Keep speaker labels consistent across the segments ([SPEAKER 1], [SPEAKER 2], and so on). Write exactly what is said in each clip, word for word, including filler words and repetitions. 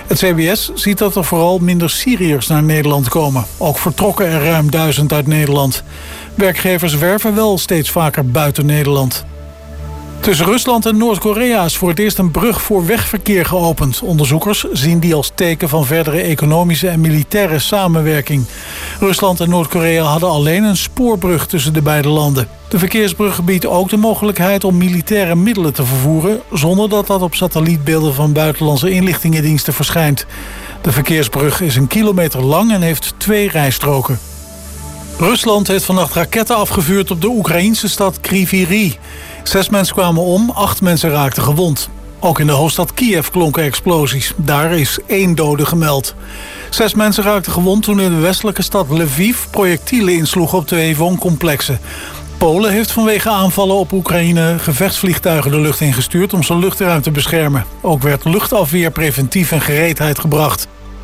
[SPEAKER 1] Het C B S ziet dat er vooral minder Syriërs naar Nederland komen. Ook vertrokken er ruim duizend uit Nederland. Werkgevers werven wel steeds vaker buiten Nederland. Tussen Rusland en Noord-Korea is voor het eerst een brug voor wegverkeer geopend. Onderzoekers zien die als teken van verdere economische en militaire samenwerking. Rusland en Noord-Korea hadden alleen een spoorbrug tussen de beide landen. De verkeersbrug biedt ook de mogelijkheid om militaire middelen te vervoeren, zonder dat dat op satellietbeelden van buitenlandse inlichtingendiensten verschijnt. De verkeersbrug is een kilometer lang en heeft twee rijstroken. Rusland heeft vannacht raketten afgevuurd op de Oekraïense stad Kryvyi Rih. Zes mensen kwamen om, acht mensen raakten gewond. Ook in de hoofdstad Kiev klonken explosies. Daar is één dode gemeld. Zes mensen raakten gewond toen in de westelijke stad Lviv projectielen insloegen op twee wooncomplexen. Polen heeft vanwege aanvallen op Oekraïne gevechtsvliegtuigen de lucht ingestuurd om zijn luchtruim te beschermen. Ook werd luchtafweer preventief en gereedheid gebracht.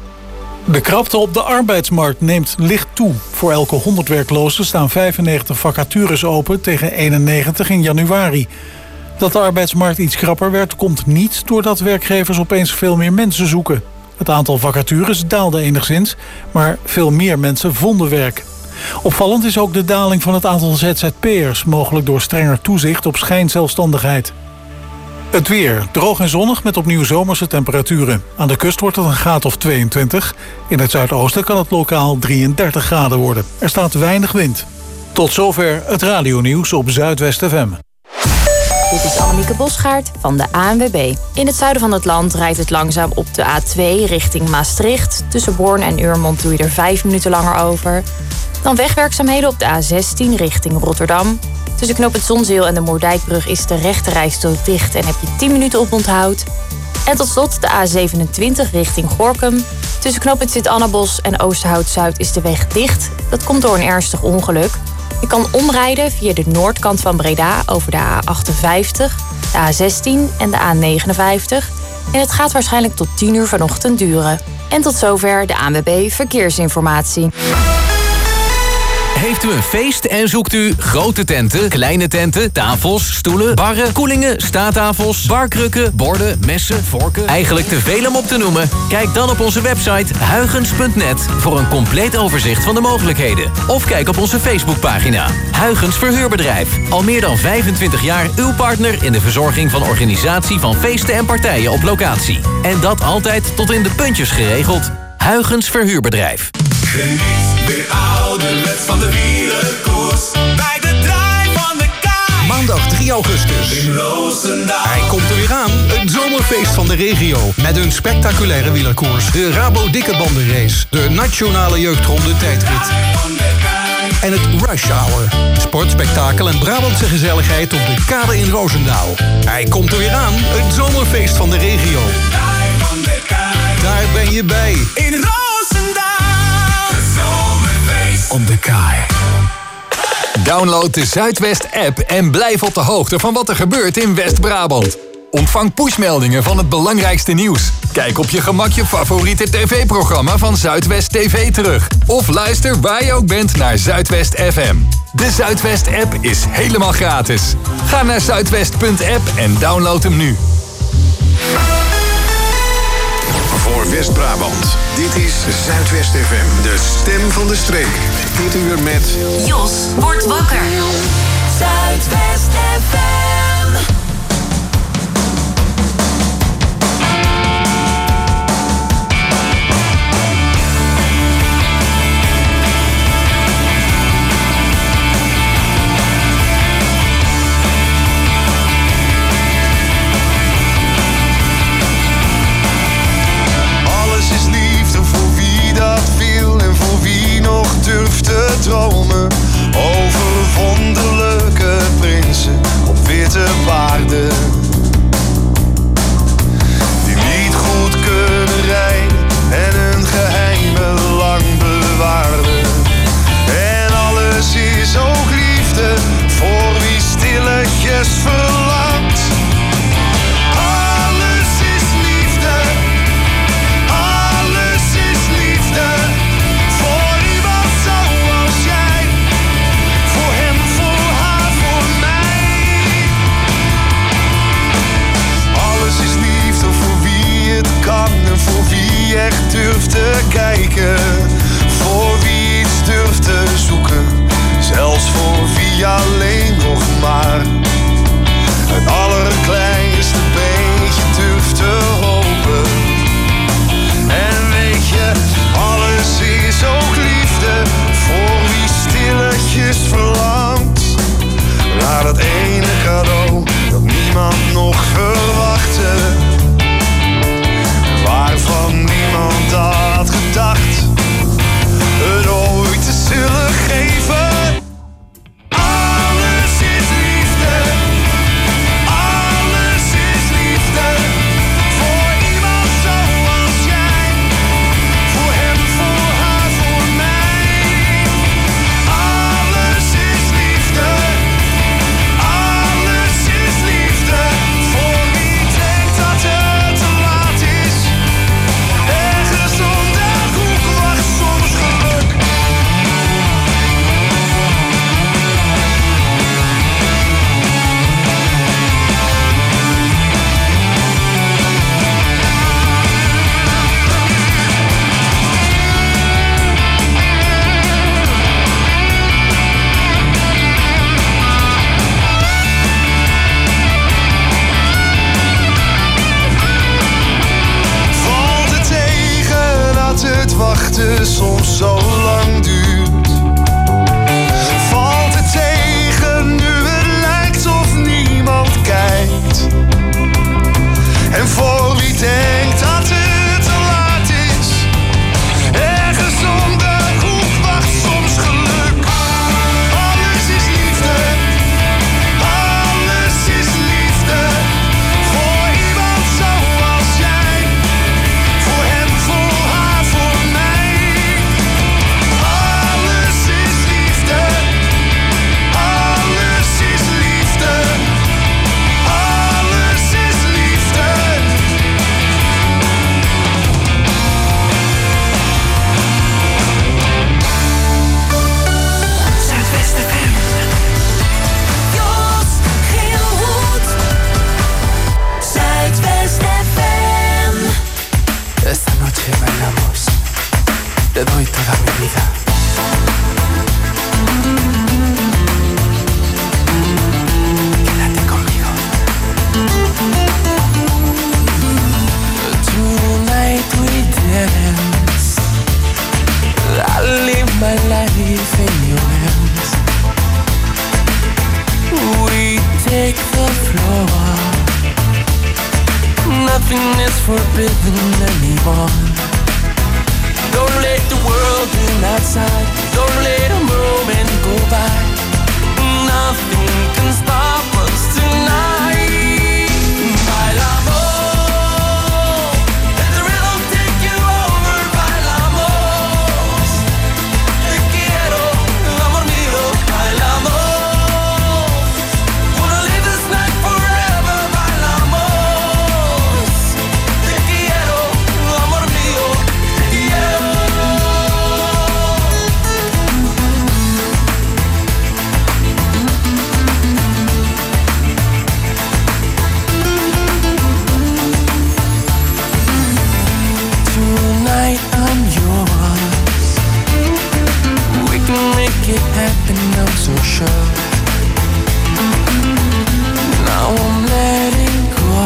[SPEAKER 1] De krapte op de arbeidsmarkt neemt licht toe. Voor elke honderd werklozen staan vijfennegentig vacatures open tegen eenennegentig in januari. Dat de arbeidsmarkt iets krapper werd, komt niet doordat werkgevers opeens veel meer mensen zoeken. Het aantal vacatures daalde enigszins, maar veel meer mensen vonden werk. Opvallend is ook de daling van het aantal Z Z P'ers, mogelijk door strenger toezicht op schijnzelfstandigheid. Het weer. Droog en zonnig met opnieuw zomerse temperaturen. Aan de kust wordt het een graad of tweeëntwintig. In het zuidoosten kan het lokaal drieëndertig graden worden. Er staat weinig wind. Tot zover het radionieuws op Zuidwest F M.
[SPEAKER 2] Dit is Annemieke Bosgaard van de A N W B. In het zuiden van het land rijdt het langzaam op de A twee richting Maastricht. Tussen Born en Urmond doe je er vijf minuten langer over. Dan wegwerkzaamheden op de A zestien richting Rotterdam. Tussen Knoop het Zonzeel en de Moerdijkbrug is de rechterrijstrook dicht en heb je tien minuten op onthoud. En tot slot de A zevenentwintig richting Gorinchem. Tussen Knoop het Sint-Annabos en Oosterhout-Zuid is de weg dicht. Dat komt door een ernstig ongeluk. Je kan omrijden via de noordkant van Breda over de A achtenvijftig, de A zestien en de A negenenvijftig. En het gaat waarschijnlijk tot tien uur vanochtend duren. En tot zover de A N W B Verkeersinformatie.
[SPEAKER 3] Heeft u een feest en zoekt u grote tenten, kleine tenten, tafels, stoelen, barren, koelingen, staattafels, barkrukken, borden, messen, vorken? Eigenlijk te veel om op te noemen? Kijk dan op onze website huygens punt net voor een compleet overzicht van de mogelijkheden. Of kijk op onze Facebookpagina. Huygens Verhuurbedrijf. Al meer dan vijfentwintig jaar uw partner in de verzorging van organisatie van feesten en partijen op locatie. En dat altijd tot in de puntjes geregeld. Huygens Verhuurbedrijf.
[SPEAKER 4] Geniet weer ouderwets van de wielerkoers bij de draai van de kaai.
[SPEAKER 5] Maandag drie augustus.
[SPEAKER 4] In Roosendaal.
[SPEAKER 5] Hij komt er weer aan. Het zomerfeest van de regio. Met een spectaculaire wielerkoers. De Rabo Dikke Bandenrace. De Nationale Jeugdronde Tijdrit. En het Rush Hour. Sportspektakel en Brabantse gezelligheid op de kade in Roosendaal. Hij komt er weer aan. Het zomerfeest van de regio. Daar ben je bij.
[SPEAKER 4] In Roosendaal.
[SPEAKER 5] Op de kaai.
[SPEAKER 3] Download de Zuidwest-app en blijf op de hoogte van wat er gebeurt in West-Brabant. Ontvang pushmeldingen van het belangrijkste nieuws. Kijk op je gemak je favoriete tv-programma van Zuidwest T V terug. Of luister waar je ook bent naar Zuidwest F M. De Zuidwest-app is helemaal gratis. Ga naar zuidwest punt app en download hem nu.
[SPEAKER 6] Voor West-Brabant. Dit is Zuidwest F M, de stem van de streek. Dit uur met...
[SPEAKER 7] Jos wordt wakker. Zuidwest F M.
[SPEAKER 8] Durf te dromen over wonderlijke prinsen op witte soms zo lang duurt. Valt het tegen nu het lijkt of niemand kijkt. En voor wie denkt dat het te laat is, ergens om de hoek wacht soms geluk. Alles is liefde, alles is liefde. Voor iemand zoals jij, voor hem, voor haar, voor mij. Alles is liefde, alles is liefde, alles is liefde.
[SPEAKER 7] Zuidwest F M. Jos Geelhoed. Zuidwest F M.
[SPEAKER 9] Esta noche bailamos. Te doy toda mi vida. Quédate conmigo. Tonight we dance. I live my life in your hands. We take the floor. Nothing is forbidden anymore. Don't let the world in outside. Don't let a moment go by. Nothing can stop us tonight. Bailamos. Let the rhythm take you over. Bailamos. Te quiero, amor mío. Bailamos. Wanna live this night forever. Bailamos. Te quiero, amor mío. Te quiero. Tonight I'm yours. We can make it happen, I'm so sure. Now I'm letting go.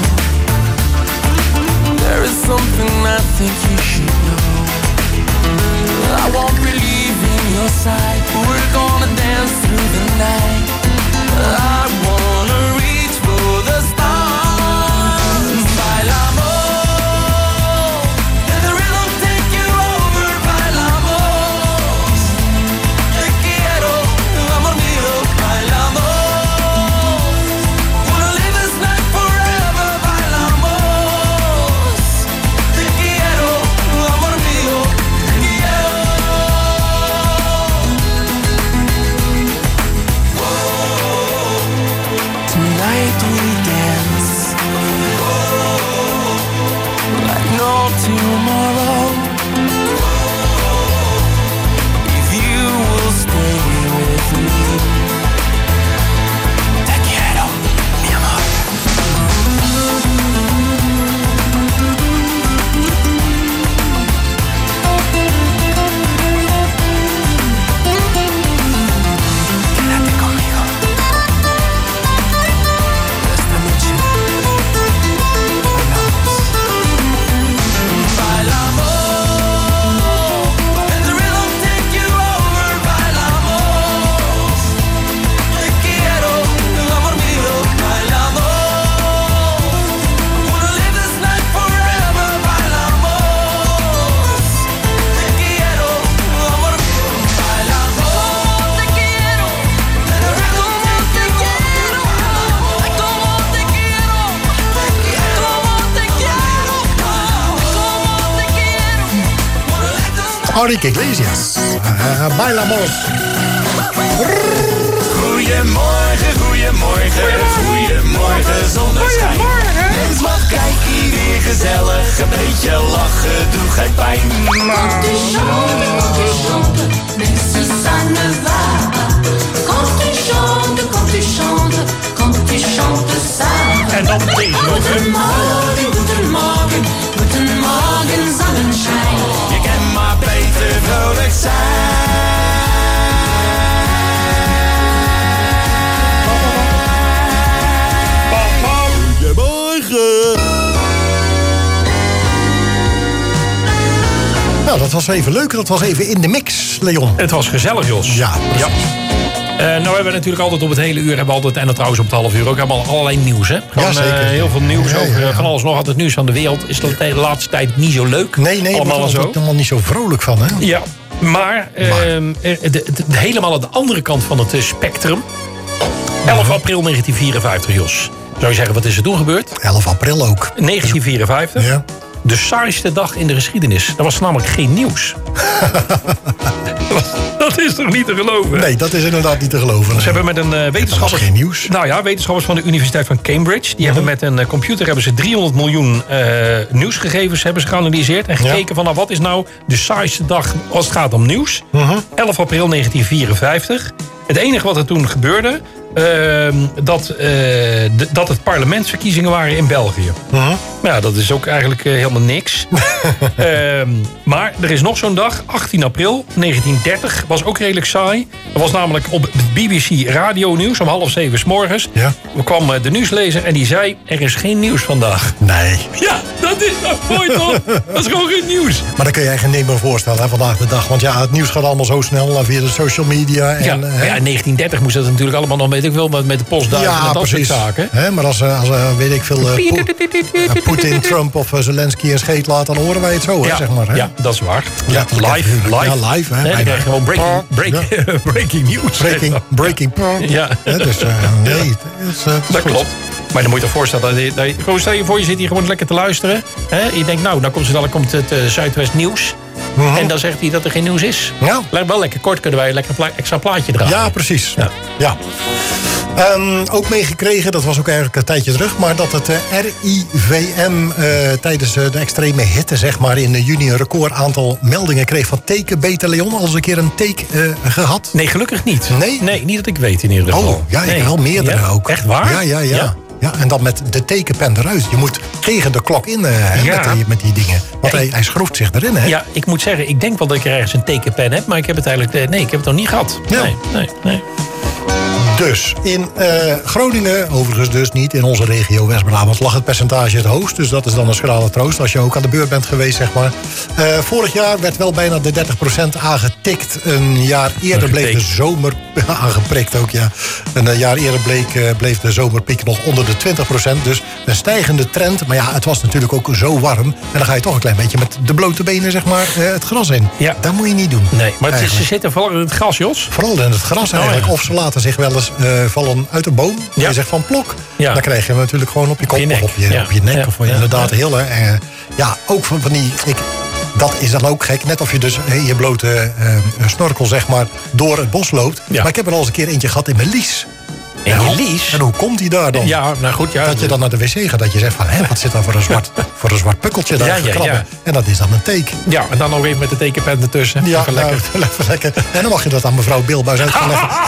[SPEAKER 9] There is something I think you should know. I won't believe in your side. We're gonna dance through the night. I wanna reach for the stars. Bailamos. Let the rhythm take you over. Bailamos. Te quiero, amor mío. Bailamos. Wanna live this night forever. Bailamos. Te quiero, amor mío. Te quiero. Tonight we dance like no tomorrow. If you will stay with me. Te quiero, mi amor. Quédate conmigo. Esta noche bailamos. Bailamos. Let the rhythm take you over. Bailamos. Te quiero, amor mío. Bailamos. Wanna live this night forever. Bailamos. Te quiero, amor mío. Bailamos. Te quiero. Let the rhythm take you over. Como te quiero. Como te quiero. Como te quiero. Wanna live this night.
[SPEAKER 10] Enrique Iglesias. Uh, bailamos.
[SPEAKER 4] Goedemorgen, goedemorgen, goedemorgen, zonneschijn. Mens, wat kijk hier weer gezellig, een beetje lachen doet geen pijn.
[SPEAKER 7] Quand tu chantes, quand tu chantes, même si ça ne va pas. Quand tu chantes, quand tu chantes, quand tu chantes ça.
[SPEAKER 10] En dan deze.
[SPEAKER 7] Guten Morgen, guten Morgen, guten Morgen, Sonnenschein.
[SPEAKER 4] Je kan maar beter vrolijk zijn.
[SPEAKER 10] Nou, dat was even leuk. Dat was even in de mix, Leon.
[SPEAKER 11] Het was gezellig, Jos.
[SPEAKER 10] Ja,
[SPEAKER 11] ja. Uh, nou hebben we natuurlijk altijd op het hele uur... hebben we altijd, en dat trouwens op het half uur ook... hebben we allerlei nieuws, hè? Gewoon,
[SPEAKER 10] ja, zeker.
[SPEAKER 11] Uh, heel veel nieuws
[SPEAKER 10] ja,
[SPEAKER 11] over
[SPEAKER 10] ja, ja.
[SPEAKER 11] van alles nog. Altijd nieuws van de wereld. Is dat de laatste tijd niet zo leuk?
[SPEAKER 10] Nee, nee,
[SPEAKER 11] allemaal
[SPEAKER 10] daar word ik helemaal niet zo vrolijk van, hè?
[SPEAKER 11] Ja, maar, uh, maar. Uh, de, de, de, helemaal aan de andere kant van het uh, spectrum... elf april negentien vierenvijftig, Jos. Zou je zeggen, wat is er toen gebeurd?
[SPEAKER 10] elf april ook.
[SPEAKER 11] negentien vierenvijftig.
[SPEAKER 10] Ja.
[SPEAKER 11] De saaiste dag in de geschiedenis. Dat was namelijk geen nieuws. Dat is toch niet te geloven?
[SPEAKER 10] Nee, dat is inderdaad niet te geloven.
[SPEAKER 11] Ze hebben met een uh, wetenschapper...
[SPEAKER 10] Dat was geen nieuws.
[SPEAKER 11] Nou ja, wetenschappers van de Universiteit van Cambridge... die uh-huh. hebben met een uh, computer hebben ze driehonderd miljoen uh, nieuwsgegevens hebben ze geanalyseerd... en gekeken ja. van nou, wat is nou de saaiste dag als het gaat om nieuws. Uh-huh. elf april negentien vierenvijftig. Het enige wat er toen gebeurde... Uh, dat, uh, d- dat het parlementsverkiezingen waren in België. Uh-huh. Maar ja, dat is ook eigenlijk uh, helemaal niks. uh, maar er is nog zo'n dag, achttien april negentien dertig, was ook redelijk saai. Dat was namelijk op het B B C Radio Nieuws om half zeven 's morgens.
[SPEAKER 10] Ja.
[SPEAKER 11] Er kwam uh, de nieuwslezer en die zei, er is geen nieuws vandaag.
[SPEAKER 10] Nee.
[SPEAKER 11] Ja, dat is toch mooi toch? Dat is gewoon geen nieuws.
[SPEAKER 10] Maar dan kun je eigenlijk niet meer voorstellen, hè, vandaag de dag. Want ja, het nieuws gaat allemaal zo snel via de social media. En,
[SPEAKER 11] ja,
[SPEAKER 10] hè?
[SPEAKER 11] ja, in negentien dertig moest dat natuurlijk allemaal nog, weet ik wel, met de postduiven
[SPEAKER 10] ja,
[SPEAKER 11] en dat
[SPEAKER 10] precies.
[SPEAKER 11] soort zaken.
[SPEAKER 10] Hè, maar als, als weet ik veel, uh, Po- Poetin, Trump of uh, Zelensky een scheet laat, dan horen wij het zo, hè,
[SPEAKER 11] ja,
[SPEAKER 10] zeg maar. Hè?
[SPEAKER 11] Ja, dat is waar.
[SPEAKER 10] Ja,
[SPEAKER 11] ja, live, live.
[SPEAKER 10] Ja, live. Hè,
[SPEAKER 11] nee, dan krijg je gewoon breaking, break, ja. breaking news.
[SPEAKER 10] Breaking, breaking.
[SPEAKER 11] Ja.
[SPEAKER 10] Hè, dus uh, nee, ja. het is, uh, het is
[SPEAKER 11] dat
[SPEAKER 10] goed.
[SPEAKER 11] klopt. Maar dan moet je je voorstellen, dat je, dat je, gewoon stel je voor, je zit hier gewoon lekker te luisteren. Hè? Je denkt, nou, dan komt, zo dadelijk komt het uh, Zuidwest Nieuws. Uh-huh. En dan zegt hij dat er geen nieuws is.
[SPEAKER 10] Ja.
[SPEAKER 11] Wel lekker kort, kunnen wij een lekker pla- extra plaatje draaien.
[SPEAKER 10] Ja, precies.
[SPEAKER 11] Ja.
[SPEAKER 10] Ja. Um, ook meegekregen, dat was ook eigenlijk een tijdje terug... maar dat het uh, R I V M uh, tijdens uh, de extreme hitte zeg maar, in uh, juni... een record aantal meldingen kreeg van tekenbeten. Leon, al eens een keer een teek uh, gehad?
[SPEAKER 11] Nee, gelukkig niet.
[SPEAKER 10] Nee?
[SPEAKER 11] Nee, niet dat ik weet in ieder geval.
[SPEAKER 10] Oh, ja, ik
[SPEAKER 11] nee.
[SPEAKER 10] wel meerdere
[SPEAKER 11] ja?
[SPEAKER 10] ook.
[SPEAKER 11] Echt waar?
[SPEAKER 10] Ja, ja, ja. ja. Ja, en dan met de tekenpen eruit. Je moet tegen de klok in uh,
[SPEAKER 11] ja.
[SPEAKER 10] met, die, met die dingen. Want ja, hij, hij schroeft zich erin, hè?
[SPEAKER 11] Ja, ik moet zeggen, ik denk wel dat ik er ergens een tekenpen heb... maar ik heb het eigenlijk... Nee, ik heb het nog niet gehad.
[SPEAKER 10] Ja.
[SPEAKER 11] Nee, nee, nee.
[SPEAKER 10] Dus in uh, Groningen, overigens dus niet in onze regio West-Brabant... lag het percentage het hoogst. Dus dat is dan een schrale troost als je ook aan de beurt bent geweest, zeg maar. Uh, vorig jaar werd wel bijna de dertig procent aangetikt. Een jaar eerder bleef de zomer... aangeprikt ook, ja. Een jaar eerder bleek, uh, bleef de zomerpiek nog onder de twintig procent. Dus een stijgende trend. Maar ja, het was natuurlijk ook zo warm. En dan ga je toch een klein beetje met de blote benen, zeg maar, uh, het gras in.
[SPEAKER 11] Ja.
[SPEAKER 10] Dat moet je niet doen.
[SPEAKER 11] Nee, maar het is, ze zitten vooral in het gras, Jos.
[SPEAKER 10] Vooral in het gras eigenlijk. Oh, ja. Of ze laten zich wel eens Uh, vallen uit de boom. Ja. Je zegt van plok. Ja. Dan krijg je hem natuurlijk gewoon op je kop. Op je nek. Of op je, ja. op je nek ja. Of ja. inderdaad ja. heel. Uh, ja, ook van, van die... Ik, dat is dan ook gek. Net of je dus in je blote uh, snorkel zeg maar door het bos loopt. Ja. Maar ik heb er al eens een keer eentje gehad in mijn lies.
[SPEAKER 11] En je lies?
[SPEAKER 10] En hoe komt die daar dan?
[SPEAKER 11] Ja, nou goed, ja.
[SPEAKER 10] Dat je dan naar de wc gaat, dat je zegt van... hé, wat zit daar voor een zwart, voor een zwart pukkeltje daar ja, ja, ja. En dat is dan een teek.
[SPEAKER 11] Ja, en dan nog even met de tekenpen ertussen.
[SPEAKER 10] Ja,
[SPEAKER 11] even
[SPEAKER 10] nou,
[SPEAKER 11] lekker.
[SPEAKER 10] Even lekker. En dan mag je dat aan mevrouw Bilbuis uit gaan leggen.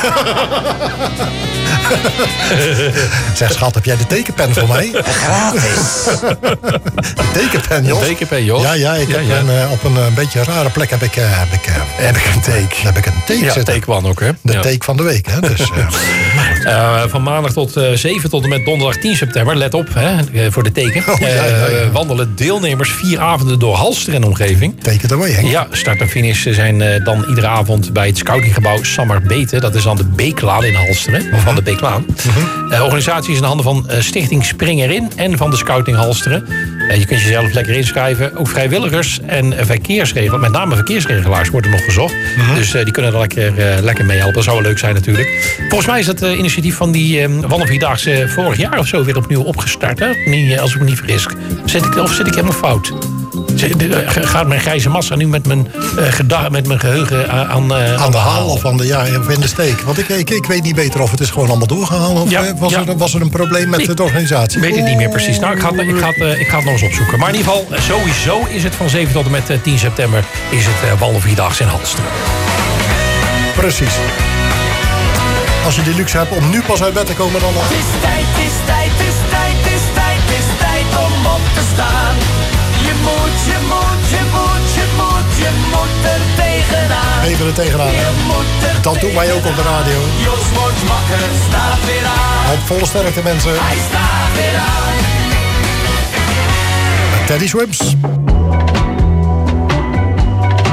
[SPEAKER 10] Zeg, schat, heb jij de tekenpen voor mij?
[SPEAKER 11] Gratis.
[SPEAKER 10] De tekenpen, Jos.
[SPEAKER 11] De tekenpen, Jos.
[SPEAKER 10] Ja, ja, ik
[SPEAKER 11] ja,
[SPEAKER 10] heb
[SPEAKER 11] ja.
[SPEAKER 10] Een, uh, op een uh, beetje rare plek heb ik, uh, heb ik, uh, heb ik een teek. Heb ik een teek
[SPEAKER 11] ja,
[SPEAKER 10] zitten.
[SPEAKER 11] teekwan ook, hè?
[SPEAKER 10] De
[SPEAKER 11] ja.
[SPEAKER 10] teek van de week, hè. Dus, uh,
[SPEAKER 11] uh, van maandag tot uh, zeven tot en met donderdag tien september, let op, hè, voor de teken.
[SPEAKER 10] Oh, ja, ja, ja.
[SPEAKER 11] Uh, wandelen deelnemers vier avonden door Halster en omgeving.
[SPEAKER 10] Teken away, hè?
[SPEAKER 11] Ja, start en finish zijn uh, dan iedere avond bij het scoutinggebouw Samarbeten. Dat is aan de Beeklaan in Halsteren, uh-huh. of van de Beeklaan. Uh-huh. De organisatie is in handen van uh, Stichting Spring Erin en van de Scouting Halsteren. Uh, je kunt jezelf lekker inschrijven. Ook vrijwilligers en uh, verkeersregelaars, met name verkeersregelaars worden nog gezocht. Uh-huh. Dus uh, die kunnen er lekker, uh, lekker mee helpen. Dat zou wel leuk zijn natuurlijk. Volgens mij is dat uh, initiatief van die uh, Wandelvierdaagse uh, vorig jaar of zo weer opnieuw opgestart. Hè? Niet, uh, als ik me niet vergis. Zit ik, of zit ik helemaal fout? Gaat mijn grijze massa nu met mijn, uh, geda- met mijn geheugen aan, aan, uh,
[SPEAKER 10] aan de haal of, aan de, ja, of in de steek? Want ik, ik, ik weet niet beter of het is gewoon allemaal doorgehaald. Of ja, was, ja. er, was er een probleem met ik de organisatie?
[SPEAKER 11] Ik weet het niet meer precies. Nou, ik ga, ik, ga, uh, ik ga het nog eens opzoeken. Maar in ieder geval, sowieso is het van zeven tot en met uh, tien september... is het uh, Wandelvierdaagse in Halsteren.
[SPEAKER 10] Precies. Als je die luxe hebt om nu pas uit bed te komen, dan...
[SPEAKER 9] Het is tijd, het is tijd, het is tijd, het is tijd, het is tijd om op te staan. Je moet, je moet, je moet, je moet, je moet er tegenaan.
[SPEAKER 10] Even er tegenaan, hè? Dat doen wij ook op de radio.
[SPEAKER 9] Jos wordt wakker, staat weer aan.
[SPEAKER 10] Op volle sterkte, mensen.
[SPEAKER 9] Hij staat weer aan.
[SPEAKER 10] Teddy Swims.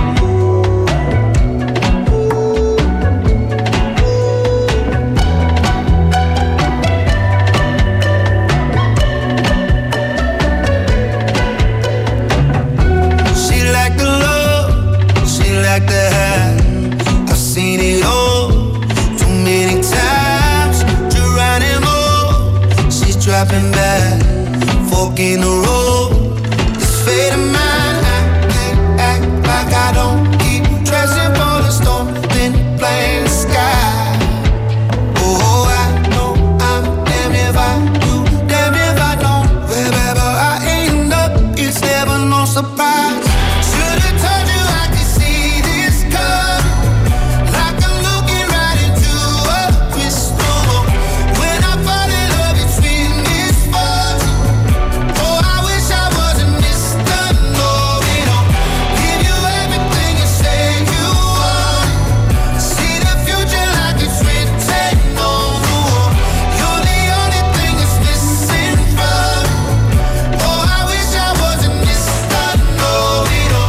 [SPEAKER 12] like to have. I've seen it all too many times. Geronimo, she's dropping back, fork in the road. This fate of mine, I can't act like I don't keep dressing for the storm, then blame the sky. Oh, I know I'm damn if I do, damn if I don't. Wherever I end up, it's never no surprise. Should've told you I could see this coming, like I'm looking right into a crystal ball. When I fall in love, it's with misfortune. Oh, I wish I wasn't Mister Know-It-All. Give you everything you say you want. See the future like it's written on the wall. You're the only thing that's missing from me. Oh, I wish I wasn't Mister Know-It-All.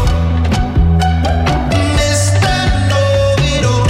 [SPEAKER 12] Mister Know-It-All.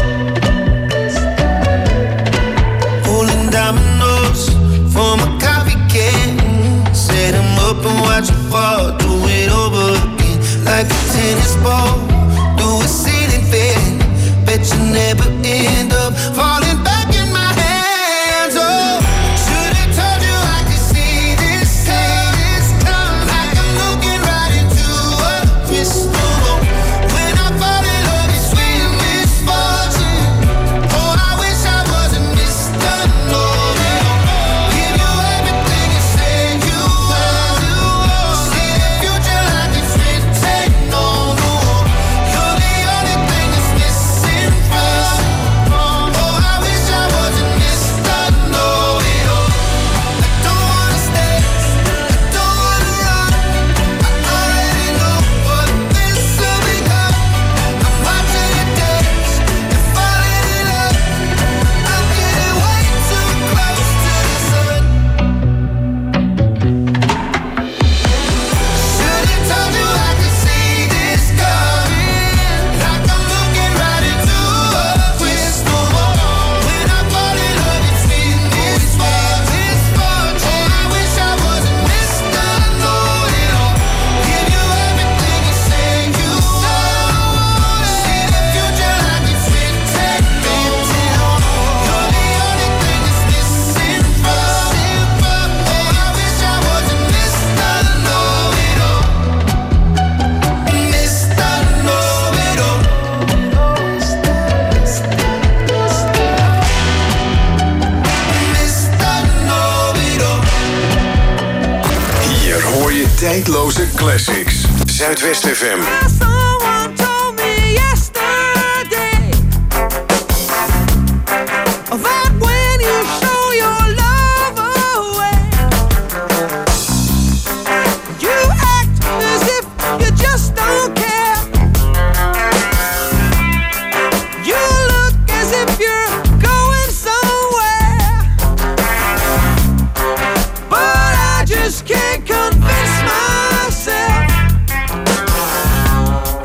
[SPEAKER 12] Rolling dominoes for my coffee can. Set 'em up and watch it fall. Do it over again like a tennis ball. Do a ceiling fan. Bet you never end up falling back in my hands. Oh, should've told you I could see this coming, like I'm looking right into a crystal ball. When I fall in love, it's with misfortune. Oh, I wish I wasn't Mister Know-It-All. Give you everything you say you want. See the future like it's written on the wall. You're the only thing that's missing from me. Oh, I wish I wasn't Mister Know-It-All. I don't wanna stay, I don't wanna run. I already know what this will become. I'm watching it dance and falling in love. I'm getting way too close to the sun. Should've told you I could see this coming, like I'm looking right into a crystal ball. When I fall in love, it's with misfortune. Oh, I wish I wasn't Mister Know-It-All. Give you everything you say you want. See the future like it's written on the wall. You're the only thing that's missing from me. Oh, I wish I wasn't Mister Know-It-All. Mister Know-It-All. Mister Know-It-All.
[SPEAKER 6] Hier hoor je tijdloze classics. Zuidwest F M.
[SPEAKER 9] Someone told me yesterday that when you show your love away, you act as if you just don't care. You look as if you're going somewhere, but I just can't convince myself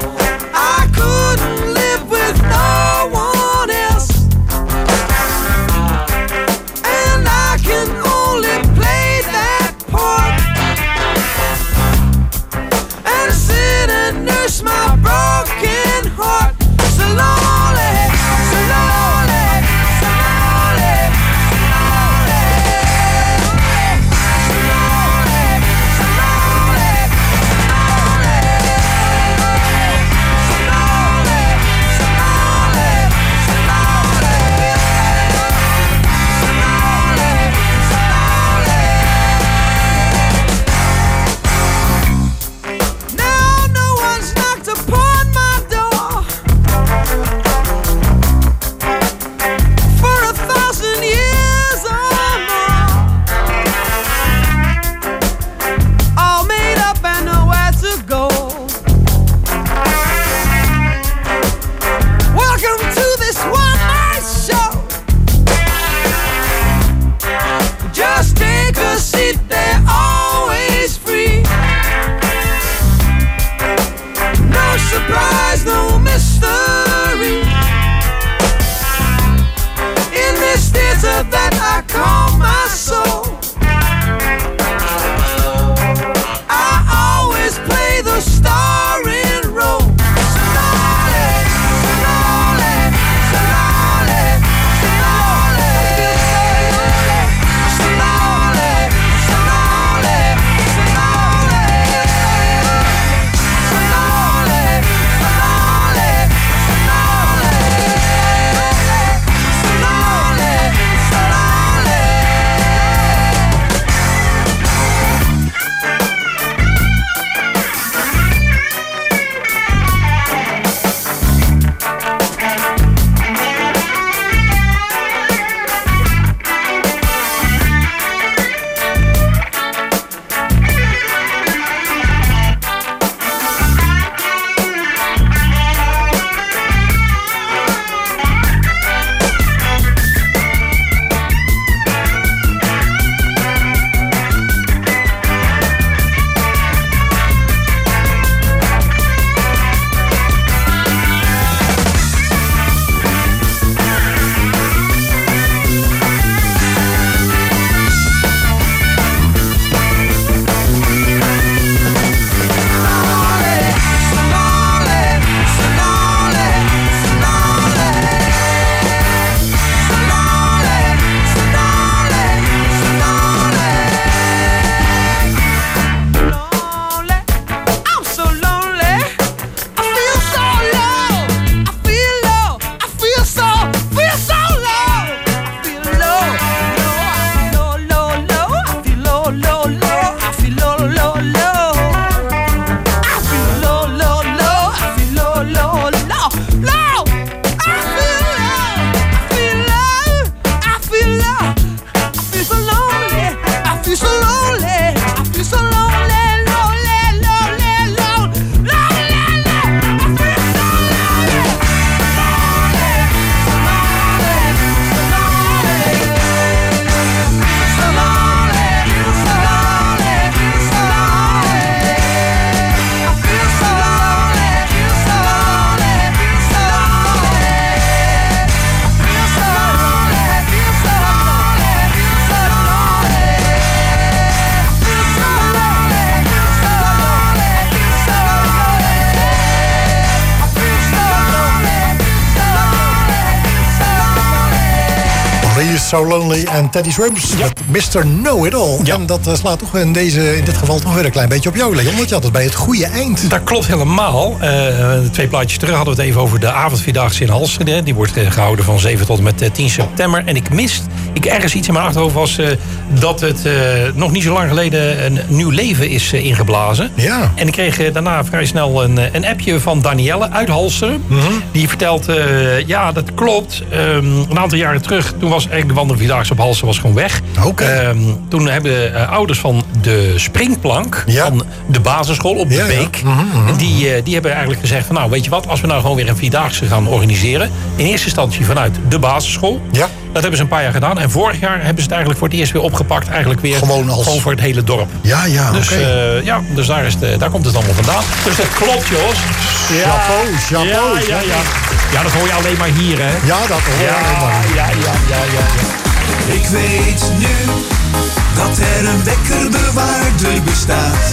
[SPEAKER 10] It's So Lonely en Teddy Swims
[SPEAKER 11] Ja.
[SPEAKER 10] met mister Know-It-All.
[SPEAKER 11] Ja.
[SPEAKER 10] En dat uh, slaat toch in, deze, in dit geval toch weer een klein beetje op jou, Leon. Want je had het bij het goede eind.
[SPEAKER 11] Dat klopt helemaal. Uh, twee plaatjes terug hadden we het even over de avondvierdaagse in Halsteren. Die wordt uh, gehouden van zeven tot en met uh, tien september. En ik mist, ik ergens iets in mijn achterhoofd was uh, dat het uh, nog niet zo lang geleden een nieuw leven is uh, ingeblazen.
[SPEAKER 10] Ja.
[SPEAKER 11] En ik kreeg uh, daarna vrij snel een, een appje van Danielle uit Halsteren. Mm-hmm. Die vertelt, uh, ja dat klopt. Um, een aantal jaren terug, toen was eigenlijk de wandelvierdaagse op Halsteren was gewoon weg.
[SPEAKER 10] Okay.
[SPEAKER 11] Um, toen hebben de uh, ouders van de springplank
[SPEAKER 10] Ja.
[SPEAKER 11] van de basisschool op de
[SPEAKER 10] Ja, ja.
[SPEAKER 11] Beek,
[SPEAKER 10] Mm-hmm, mm-hmm.
[SPEAKER 11] die, uh, die hebben eigenlijk gezegd van nou weet je wat, als we nou gewoon weer een vierdaagse gaan organiseren. In eerste instantie vanuit de basisschool.
[SPEAKER 10] Ja.
[SPEAKER 11] Dat hebben ze een paar jaar gedaan. En vorig jaar hebben ze het eigenlijk voor het eerst weer opgepakt. Eigenlijk weer
[SPEAKER 10] Gewoon als-
[SPEAKER 11] gewoon voor het hele dorp.
[SPEAKER 10] Ja, ja,
[SPEAKER 11] Dus,
[SPEAKER 10] oké.
[SPEAKER 11] uh, ja, dus daar, is de, daar komt het allemaal vandaan. Dus dat klopt, Jos.
[SPEAKER 10] Chapeau, chapeau,
[SPEAKER 11] Ja, ja,
[SPEAKER 10] chapeau.
[SPEAKER 11] ja. Ja, dat hoor je alleen maar hier, hè?
[SPEAKER 10] Ja, dat hoor je
[SPEAKER 11] Ja,
[SPEAKER 10] helemaal.
[SPEAKER 11] ja, ja, ja, ja, ja.
[SPEAKER 4] Ik weet nu dat er een wekkerbewaarder bestaat.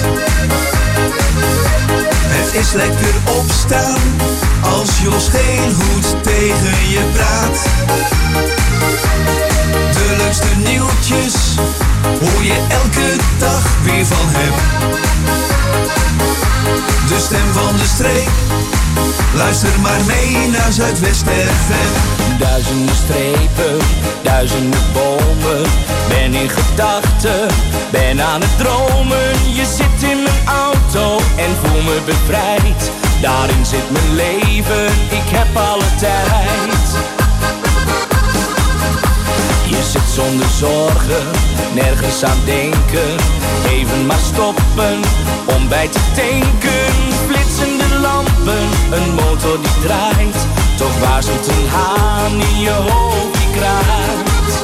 [SPEAKER 4] Het is lekker opstaan als Jos geen hoed tegen je praat. De leukste nieuwtjes hoor je elke dag weer van hem. De stem van de streek, luister maar mee naar Zuidwest F M.
[SPEAKER 13] Duizenden strepen, duizenden bomen. Ben in gedachten, ben aan het dromen. Je zit in mijn auto en voel me bevrijd. Daarin zit mijn leven, ik heb alle tijd. Je zit zonder zorgen, nergens aan denken. Even maar stoppen, om bij te tanken. Flitsende lampen, een motor die draait. Toch waarschuwt een haan in je hoofd die kraait.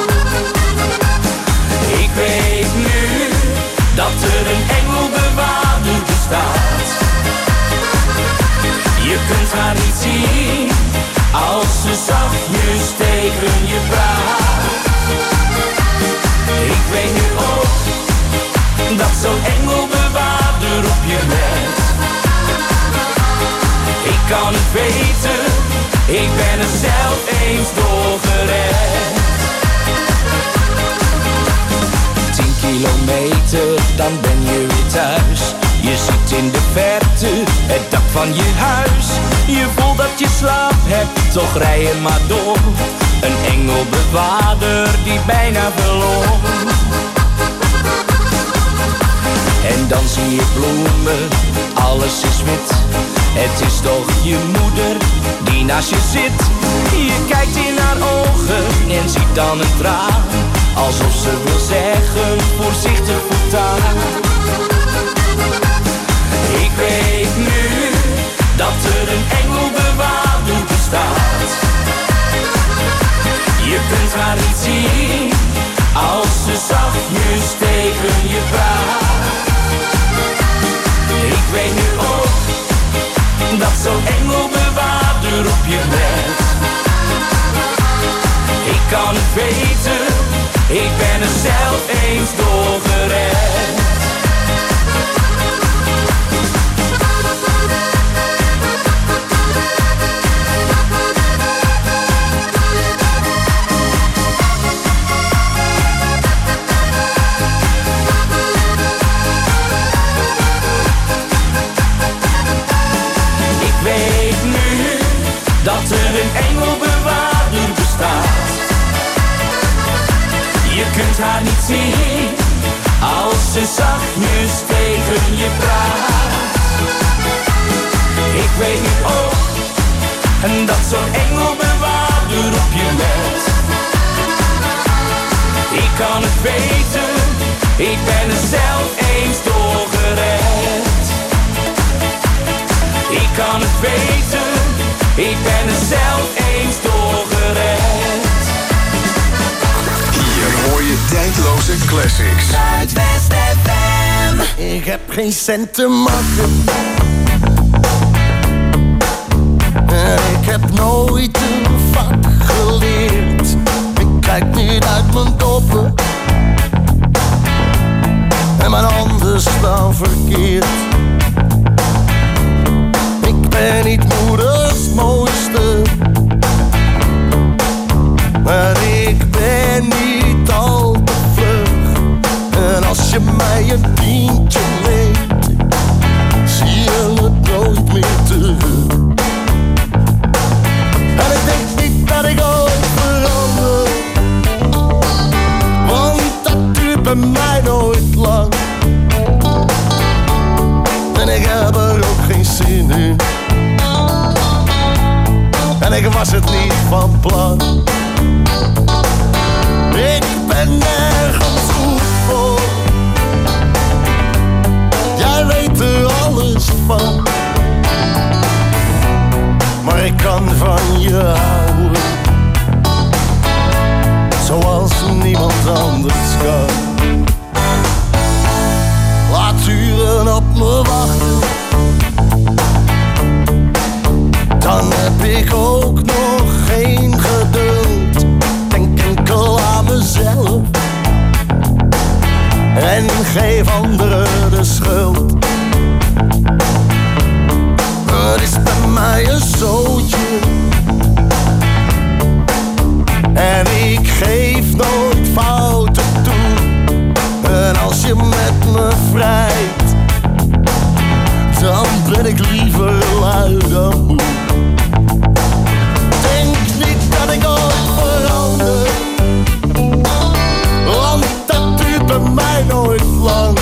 [SPEAKER 13] Ik weet nu dat er een engelbewaarder bestaat. Je kunt haar niet zien als ze zachtjes tegen je praat. Ik weet nu ook dat zo'n engelbewaarder op je let. Ik kan het weten, ik ben er zelf eens door gered. Tien kilometer, dan ben je weer thuis. Je ziet in de verte het dak van je huis. Je voelt dat je slaap hebt, toch rij je maar door. Een engelbewaarder die bijna verloor. En dan zie je bloemen, alles is wit. Het is toch je moeder die naast je zit. Je kijkt in haar ogen en ziet dan een traan. Alsof ze wil zeggen, voorzichtig voortaan. Ik weet nu dat er een engelbewaarder bestaat. Je kunt haar niet zien als ze zachtjes tegen je praat. Ik weet nu ook dat zo'n engelbewaarder op je let. Ik kan het weten, ik ben er zelf eens door gered. Dat er een engelbewaarder bestaat. Je kunt haar niet zien als ze zachtjes tegen je praat. Ik weet nu ook en dat zo'n engelbewaarder op je let. Ik kan het weten, ik ben er zelf eens door gered. Ik kan het weten, ik ben er zelf eens door gered.
[SPEAKER 6] Hier hoor je tijdloze classics.
[SPEAKER 12] Zuidwest F M. Ik heb geen cent te maken. En ik heb nooit een vak geleerd. Ik kijk niet uit mijn doppen. En mijn handen staan verkeerd. Ik ben niet moeders mooiste. Maar ik ben niet
[SPEAKER 8] en ik was het niet van plan. Ik ben nergens goed voor, jij weet er alles van. Maar ik kan van je houden, zoals niemand anders kan. Laat uren op me wachten, dan heb ik ook nog geen geduld. Denk enkel aan mezelf en geef anderen de schuld. Het is bij mij een zootje en ik geef nooit fouten toe. En als je met me vrijt, dan ben ik liever lui dan moe. Denk niet dat ik ooit verander, want dat duurt bij mij nooit lang.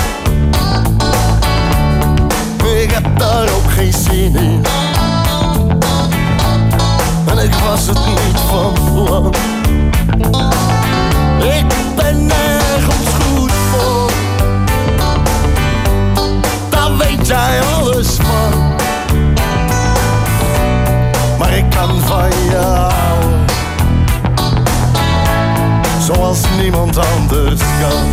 [SPEAKER 8] Ik heb daar ook geen zin in, en ik was het niet van plan. Ik ben nergens goed voor, daar weet jij alles van. Maar ik kan van je houden, zoals niemand anders kan.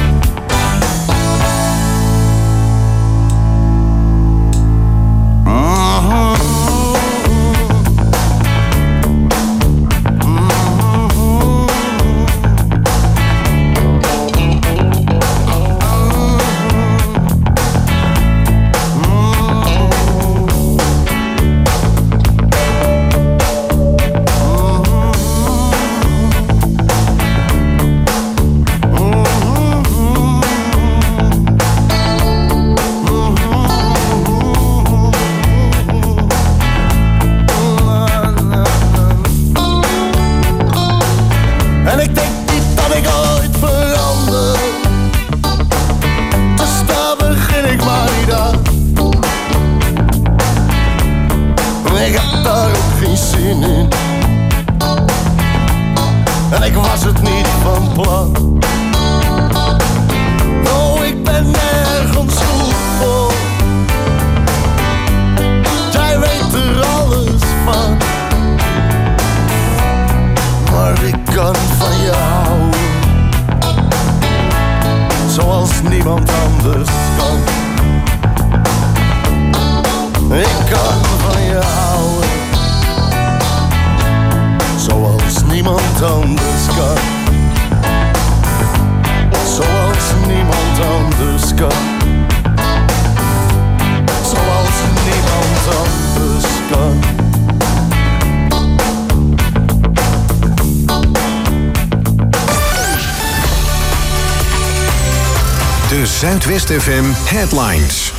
[SPEAKER 6] Zuidwest F M Headlines.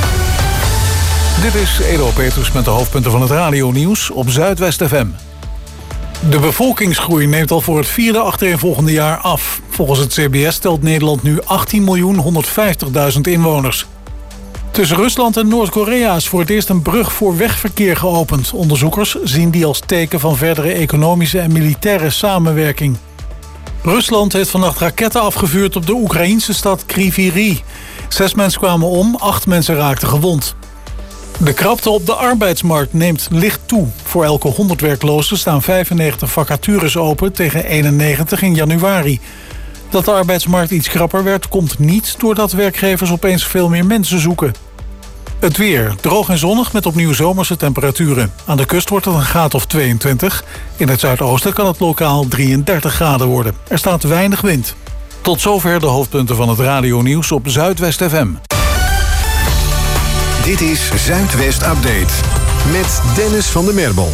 [SPEAKER 1] Dit is Edo Peters met de hoofdpunten van het radionieuws op Zuidwest F M. De bevolkingsgroei neemt al voor het vierde achtereenvolgende jaar af. Volgens het C B S telt Nederland nu achttien miljoen honderdvijftigduizend inwoners. Tussen Rusland en Noord-Korea is voor het eerst een brug voor wegverkeer geopend. Onderzoekers zien die als teken van verdere economische en militaire samenwerking. Rusland heeft vannacht raketten afgevuurd op de Oekraïnse stad Kryvyi Rih. Zes mensen kwamen om, acht mensen raakten gewond. De krapte op de arbeidsmarkt neemt licht toe. Voor elke honderd werklozen staan vijfennegentig vacatures open tegen eenennegentig in januari. Dat de arbeidsmarkt iets krapper werd, komt niet doordat werkgevers opeens veel meer mensen zoeken. Het weer, droog en zonnig met opnieuw zomerse temperaturen. Aan de kust wordt het een graad of tweeëntwintig. In het zuidoosten kan het lokaal drieëndertig graden worden. Er staat weinig wind. Tot zover de hoofdpunten van het radionieuws op Zuidwest F M.
[SPEAKER 6] Dit is Zuidwest Update met Dennis van der Merbel.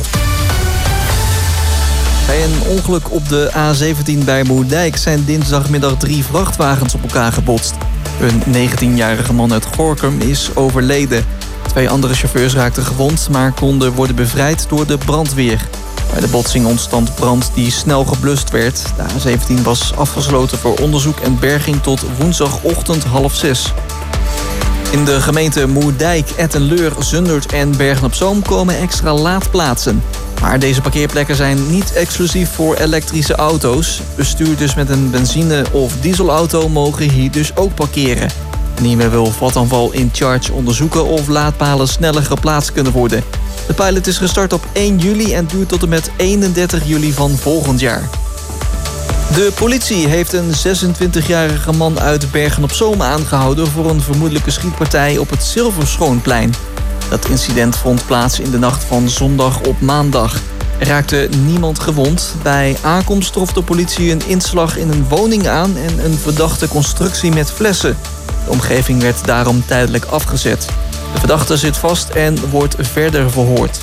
[SPEAKER 14] Bij een ongeluk op de A zeventien bij Moerdijk zijn dinsdagmiddag drie vrachtwagens op elkaar gebotst. Een negentienjarige man uit Gorinchem is overleden. Twee andere chauffeurs raakten gewond, maar konden worden bevrijd door de brandweer. Bij de botsing ontstond brand die snel geblust werd. De A zeventien was afgesloten voor onderzoek en berging tot woensdagochtend half zes. In de gemeenten Moerdijk, Etten-Leur, Zundert en Bergen-op-Zoom komen extra laadplaatsen. Maar deze parkeerplekken zijn niet exclusief voor elektrische auto's. Bestuurders met een benzine- of dieselauto mogen hier dus ook parkeren. Nieuwe wil Vattenfall in Charge onderzoeken of laadpalen sneller geplaatst kunnen worden. De pilot is gestart op één juli en duurt tot en met eenendertig juli van volgend jaar. De politie heeft een zesentwintigjarige man uit Bergen-op-Zoom aangehouden voor een vermoedelijke schietpartij op het Zilverschoonplein. Dat incident vond plaats in de nacht van zondag op maandag. Er raakte niemand gewond. Bij aankomst trof de politie een inslag in een woning aan en een verdachte constructie met flessen. De omgeving werd daarom tijdelijk afgezet. De verdachte zit vast en wordt verder verhoord.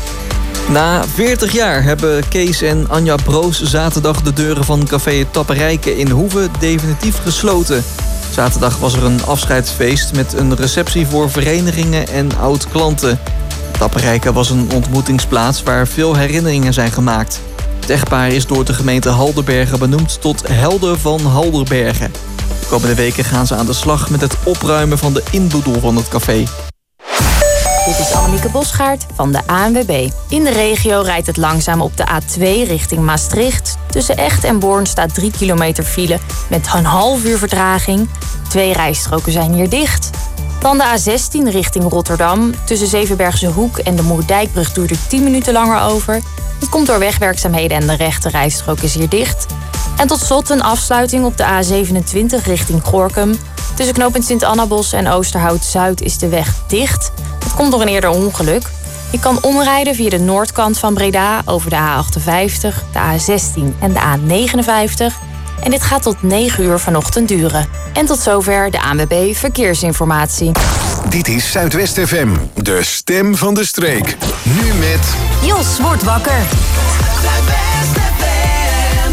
[SPEAKER 14] Na veertig jaar hebben Kees en Anja Broos zaterdag de deuren van café Tapperijke in Hoeve definitief gesloten. Zaterdag was er een afscheidsfeest met een receptie voor verenigingen en oud-klanten. Tapperijke was een ontmoetingsplaats waar veel herinneringen zijn gemaakt. Het echtpaar is door de gemeente Halderbergen benoemd tot Helden van Halderbergen. De komende weken gaan ze aan de slag met het opruimen van de inboedel van het café.
[SPEAKER 2] Dit is Annemieke Bosgaard van de A N W B. In de regio rijdt het langzaam op de A twee richting Maastricht. Tussen Echt en Born staat drie kilometer file met een half uur vertraging. Twee rijstroken zijn hier dicht. Dan de A zestien richting Rotterdam. Tussen Zevenbergse Hoek en de Moerdijkbrug duurt er tien minuten langer over. Het komt door wegwerkzaamheden en de rechte rijstrook is hier dicht. En tot slot een afsluiting op de A zevenentwintig richting Gorinchem. Tussen knooppunt Sint-Annabos en Oosterhout-Zuid is de weg dicht. Het komt door een eerder ongeluk. Je kan omrijden via de noordkant van Breda over de A achtenvijftig, de A zestien en de A negenenvijftig. En dit gaat tot negen uur vanochtend duren. En tot zover de A N W B Verkeersinformatie.
[SPEAKER 6] Dit is Zuidwest F M, de stem van de streek. Nu met...
[SPEAKER 15] Jos wordt wakker.
[SPEAKER 9] Zuidwest F M.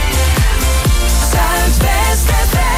[SPEAKER 9] Zuidwest F M.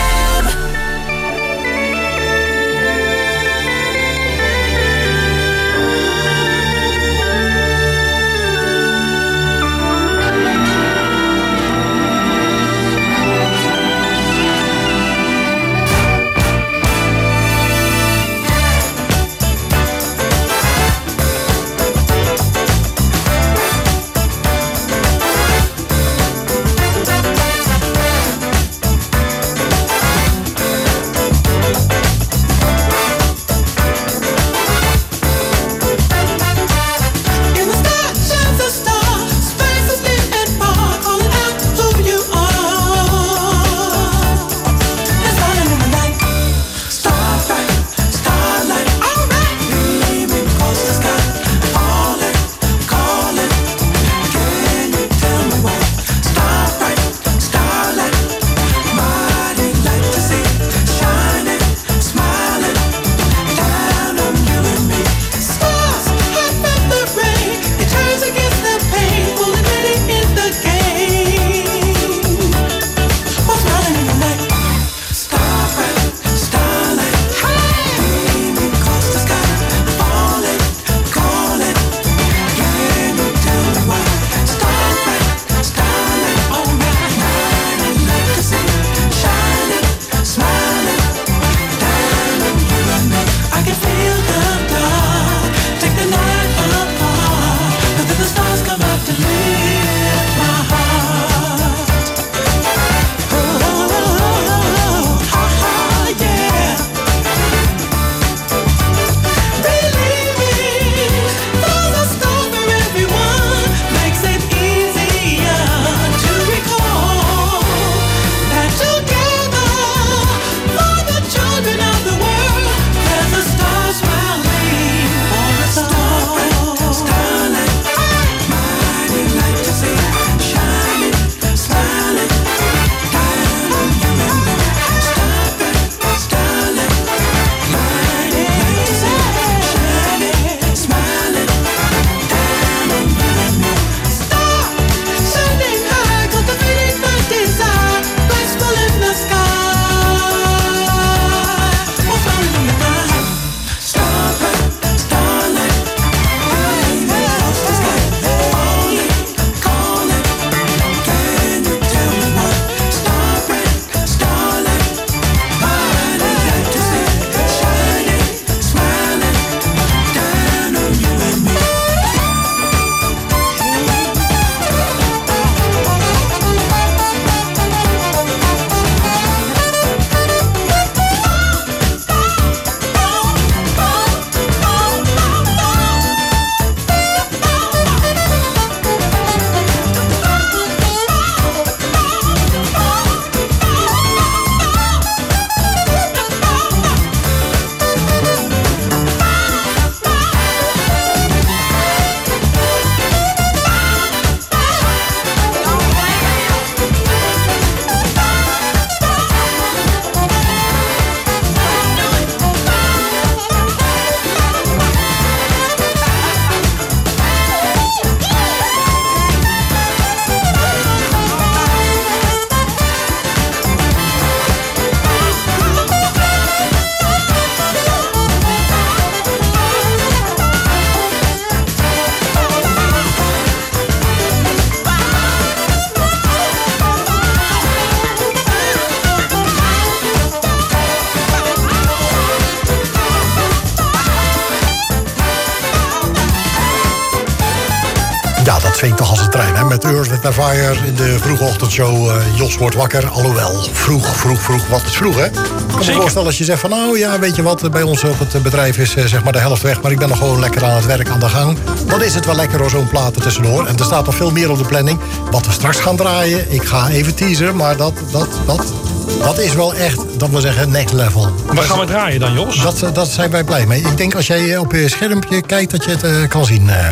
[SPEAKER 10] dat zwingt toch als een trein. Hè? Met Earth, Wind and Fire in de vroege ochtendshow. Uh, Jos wordt wakker, alhoewel. Vroeg, vroeg, vroeg. Wat is vroeg, hè? Ik kan me voorstellen als je zegt van... nou ja, weet je wat, bij ons op het bedrijf is uh, zeg maar de helft weg... maar ik ben nog gewoon lekker aan het werk, aan de gang. Dan is het wel lekker door zo'n platen tussendoor. En er staat nog veel meer op de planning. Wat we straks gaan draaien, ik ga even teasen... maar dat, dat, dat, dat is wel echt, dat wil zeggen, next level.
[SPEAKER 11] Waar gaan we draaien dan, Jos?
[SPEAKER 10] Dat, dat zijn wij blij mee. Ik denk als jij op je schermpje kijkt dat je het uh, kan zien. Uh...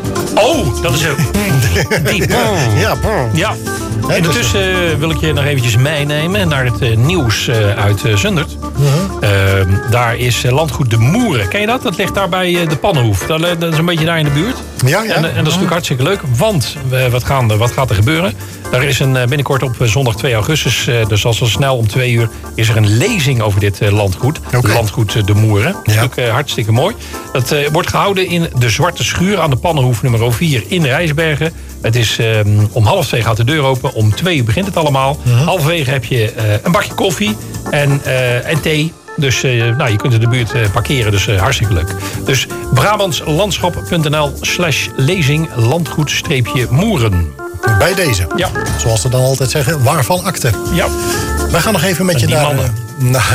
[SPEAKER 11] Oh, dat is ook diep.
[SPEAKER 10] Ja,
[SPEAKER 11] ja. En ondertussen uh, wil ik je nog eventjes meenemen naar het uh, nieuws uh, uit uh, Zundert. Uh-huh. Uh, daar is uh, landgoed De Moeren. Ken je dat? Dat ligt daar bij uh, de Pannenhoef. Dat, uh, dat is een beetje daar in de buurt.
[SPEAKER 10] Ja, ja.
[SPEAKER 11] En, en dat is natuurlijk hartstikke leuk. Want, uh, wat, gaan, wat gaat er gebeuren? Er is een, uh, binnenkort op uh, zondag twee augustus... Uh, dus al zo snel om twee uur... is er een lezing over dit uh, landgoed. Okay. Landgoed uh, De Moeren. Dat is ja. natuurlijk uh, hartstikke mooi. Dat uh, wordt gehouden in de Zwarte Schuur... aan de Pannenhoef nummer vier in Rijsbergen. Het is um, om half twee gaat de deur open. Om twee uur begint het allemaal. Uh-huh. Halverwege heb je uh, een bakje koffie en, uh, en thee. Dus uh, nou, je kunt in de buurt uh, parkeren, dus uh, hartstikke leuk. Dus Brabantslandschap.nl slash lezing landgoed-moeren.
[SPEAKER 10] Bij deze.
[SPEAKER 11] Ja.
[SPEAKER 10] Zoals ze dan altijd zeggen, waarvan akte.
[SPEAKER 11] Ja.
[SPEAKER 10] Wij gaan nog even met je naar... Uh, na,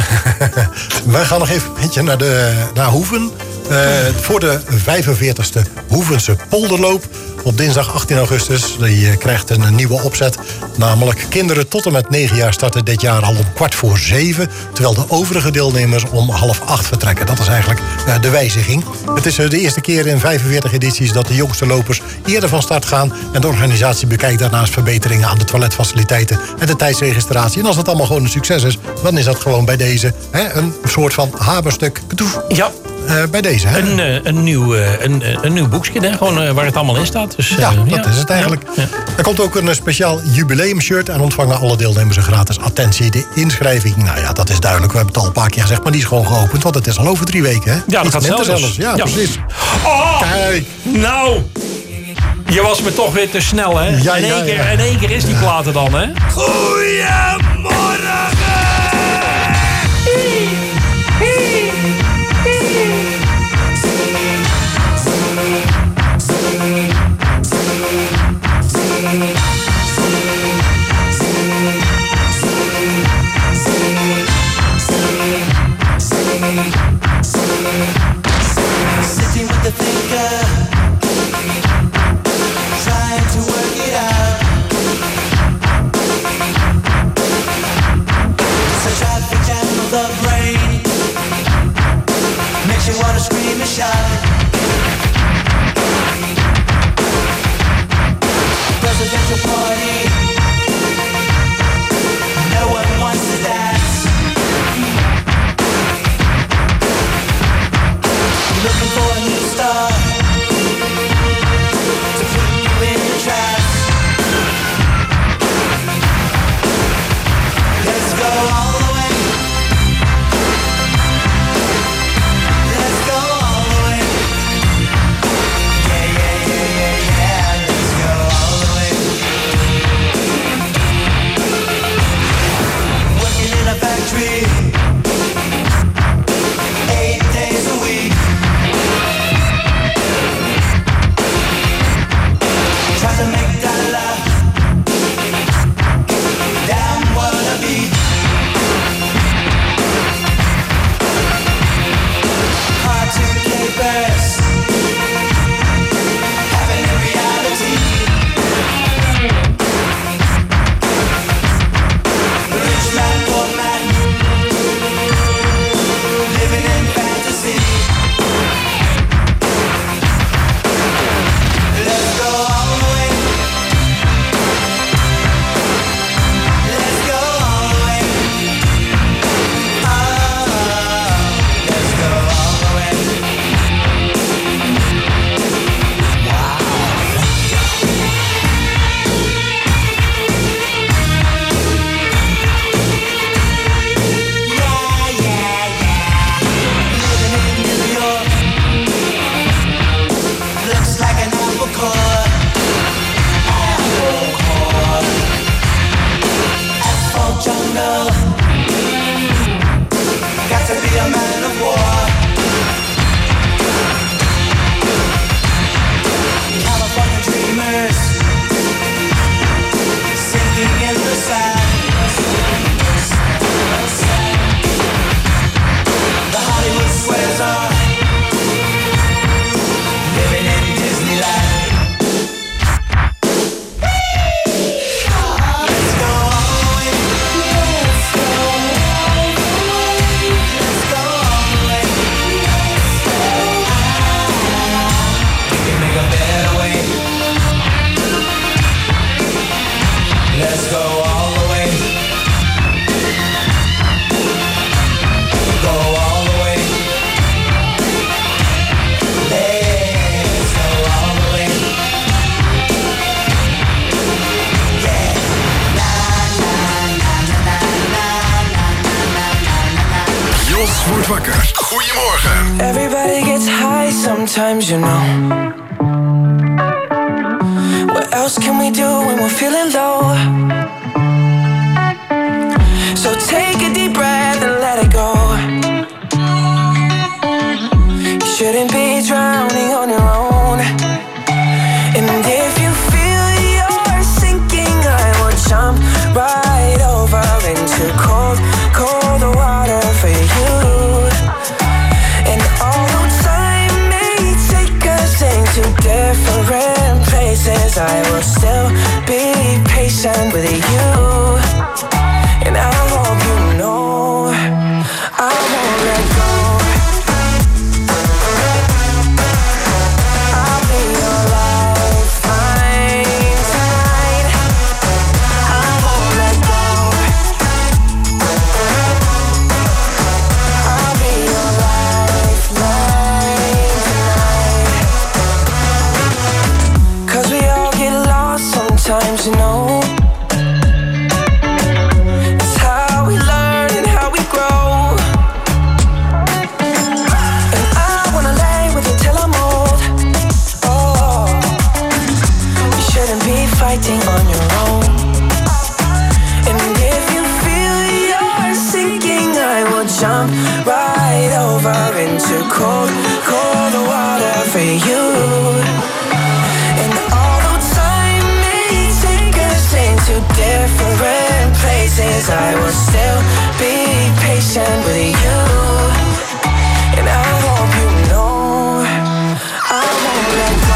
[SPEAKER 10] wij gaan nog even met je naar, de, naar Hoeven. Uh, voor de vijfenveertigste Hoevense polderloop. Op dinsdag achttien augustus. Die krijgt een nieuwe opzet. Namelijk kinderen tot en met negen jaar starten dit jaar al om kwart voor zeven. Terwijl de overige deelnemers om half acht vertrekken. Dat is eigenlijk uh, de wijziging. Het is uh, de eerste keer in vijfenveertig edities dat de jongste lopers eerder van start gaan. En de organisatie bekijkt daarnaast verbeteringen aan de toiletfaciliteiten en de tijdsregistratie. En als dat allemaal gewoon een succes is, dan is dat gewoon bij deze hè, een soort van haberstuk.
[SPEAKER 11] Ja.
[SPEAKER 10] Uh, bij deze, hè?
[SPEAKER 11] Een, uh, een, nieuw, uh, een, uh, een nieuw boekje, hè? Gewoon uh, waar het allemaal in staat. Dus, uh,
[SPEAKER 10] ja, dat
[SPEAKER 11] ja.
[SPEAKER 10] is het eigenlijk. Ja. Er komt ook een speciaal jubileumshirt en ontvangen alle deelnemers een gratis attentie. De inschrijving, nou ja, dat is duidelijk. We hebben het al een paar keer gezegd, maar die is gewoon geopend. Want het is al over drie weken, hè?
[SPEAKER 11] Ja, dat gaat snel
[SPEAKER 10] zelfs. Ja, ja, precies.
[SPEAKER 11] Oh, kijk. Nou, je was me toch weer te snel, hè?
[SPEAKER 10] Ja,
[SPEAKER 11] in, één
[SPEAKER 10] ja,
[SPEAKER 11] keer,
[SPEAKER 10] ja.
[SPEAKER 11] in één keer is die platen dan, hè?
[SPEAKER 9] Goedemorgen!
[SPEAKER 12] Sitting with the thinker, trying to work it out. It's a traffic jam of the brain, makes you wanna scream and shout. Presidential party, no one wants to dance. Looking for a new star to put you in the trance. Let's go all the way. Let's go all the way. Yeah, yeah, yeah, yeah, yeah. Let's go all the way. Working in a factory, eight days a week. Try to make that laugh. Damn wannabe. Cartoon capers, having a reality. Rich man, poor man, living in fantasy. Let's go all the way. Let's go all the way. Ah, let's go all the way. Wow. Yeah, yeah, yeah. Living in New York looks like an apple core. Apple core. Asphalt jungle. Got to be a man of war. California dreamers.
[SPEAKER 6] wordt wakker. Goedemorgen.
[SPEAKER 12] Everybody gets high sometimes, you know. What else can we do when we're feeling low? So take a deep breath and let it go. You shouldn't be drowning on your own. And if you feel you're sinking, I will jump right over into cold, cold water for you. And although time may take us into different places, I will still be patient with you. And I hope you know I won't let go. I'll be your lifeline tonight. I won't let go. I'll be your lifeline tonight. 'Cause we all get lost sometimes, you know. Fighting on your own. And if you feel you're sinking, I will jump right over into cold, cold water for you. And although time may take us into different places, I will still be patient with you. And I hope you know I won't let go.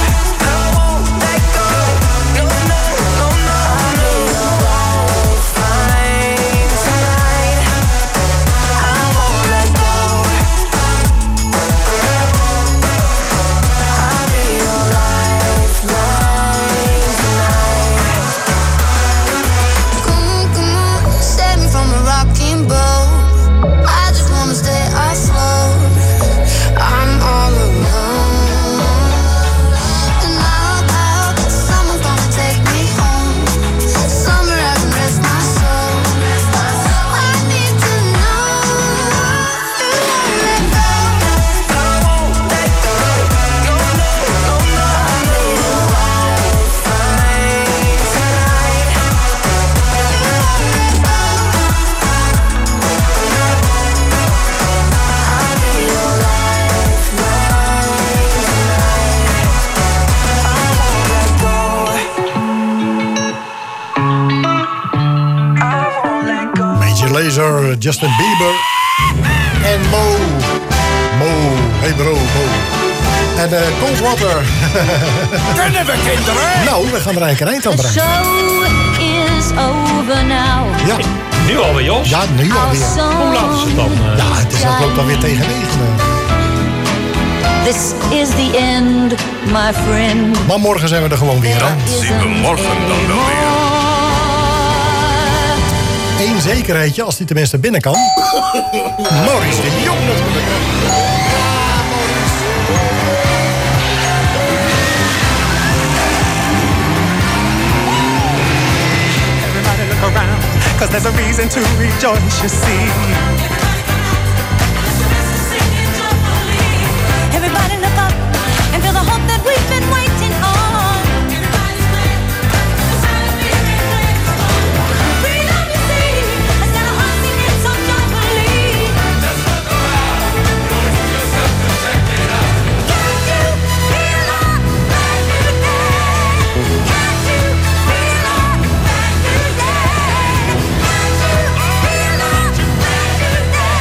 [SPEAKER 10] Justin Bieber en Mo. Mo, hey bro, Mo. En uh, Coldwater.
[SPEAKER 15] Kunnen we, kinderen?
[SPEAKER 10] Nou, we gaan er eigenlijk een eind aan brengen.
[SPEAKER 7] The show is over now.
[SPEAKER 10] Ja.
[SPEAKER 11] Nu alweer, Jos?
[SPEAKER 10] Ja, nu alweer.
[SPEAKER 11] Hoe laat is het dan? Uh...
[SPEAKER 10] Ja, het is natuurlijk dan weer tegen negen.
[SPEAKER 7] This is the end, my friend.
[SPEAKER 10] Maar morgen zijn we er gewoon weer, hè?
[SPEAKER 15] Zien we morgen dan wel weer.
[SPEAKER 10] Eén zekerheidje, als die tenminste binnen kan. Maurice de Jong natuurlijk.
[SPEAKER 16] Everybody look around, 'cause there's a reason to rejoice, you see.
[SPEAKER 7] Everybody look up and feel the hope that we've been waiting on.
[SPEAKER 9] Back to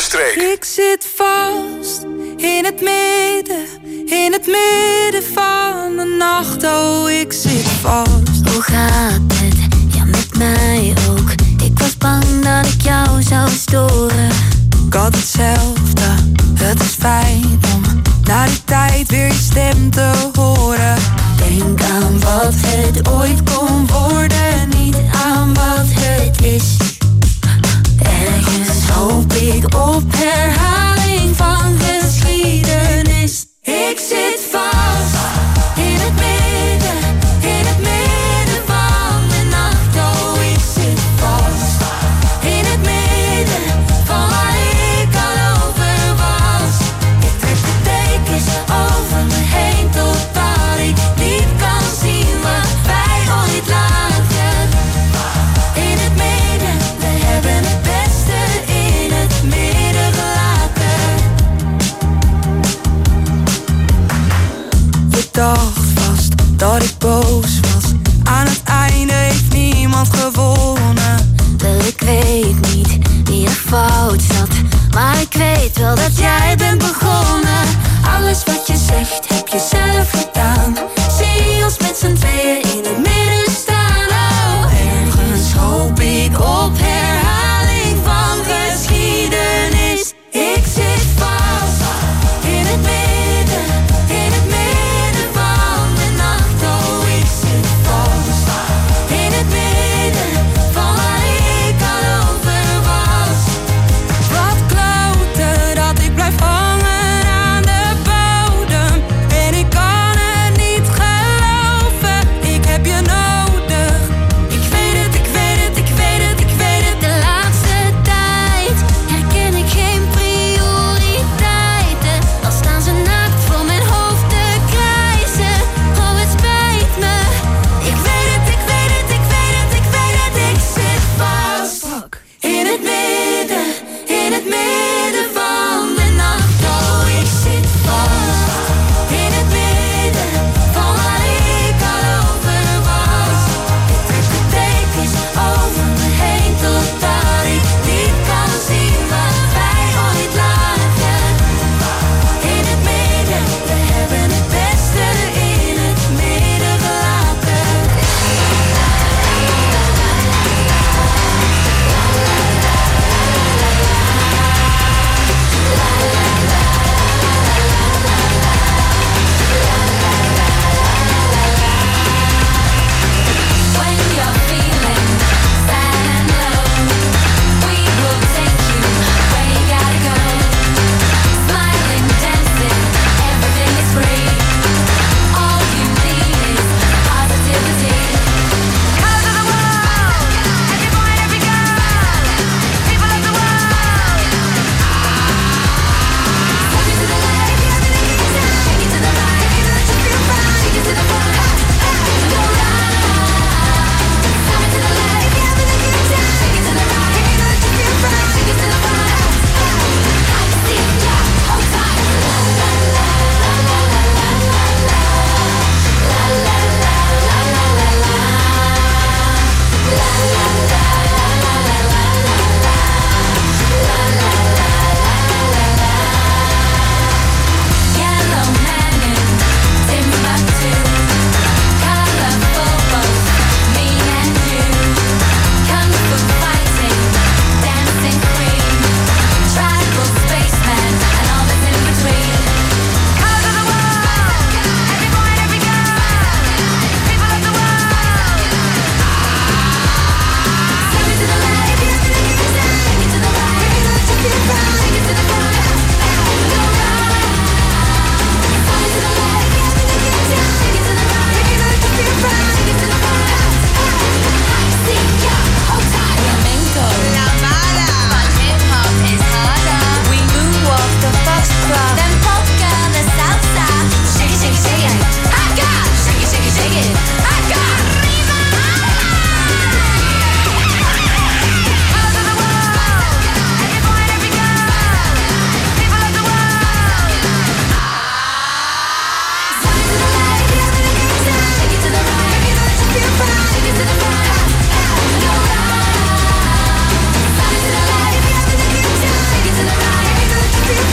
[SPEAKER 6] streek.
[SPEAKER 17] Ik zit vast in het midden, in het midden van de nacht. Oh, ik zit vast.
[SPEAKER 18] Hoe gaat het? Ja, met mij ook. Ik was bang dat ik jou zou storen.
[SPEAKER 17] Ik had hetzelfde, het is fijn om na die tijd weer je stem te horen.
[SPEAKER 18] Denk aan wat het ooit kon worden, niet aan wat het is. Ergens hoop ik op herhaling van geschiedenis.
[SPEAKER 17] Ik zit vast in het midden, in het midden van de nacht. Oh, ik zit vast in het midden van waar ik al over was. Ik trek de dekens over me heen totdat ik niet kan zien wat wij ooit lagen. In het midden, we hebben het beste in het midden gelaten. Je dacht vast dat ik boos was. Aan het einde heeft niemand gewonnen.
[SPEAKER 18] Wel, ik weet niet wie er fout zat, maar ik weet wel dat jij bent begonnen.
[SPEAKER 17] Alles wat je zegt heb je zelf gedaan. Zie ons met z'n tweeën in het midden staan. Oh, ergens hoop ik op herhaling van geschiedenis. Ik zit vast in het midden, in het midden van de nacht. Oh, ik zit vast in het midden van waar ik al over was. Wat kloten dat ik blijf hangen aan de bodem. En ik kan het niet geloven, ik heb je nodig. Ik weet het, ik weet het, ik weet het, ik weet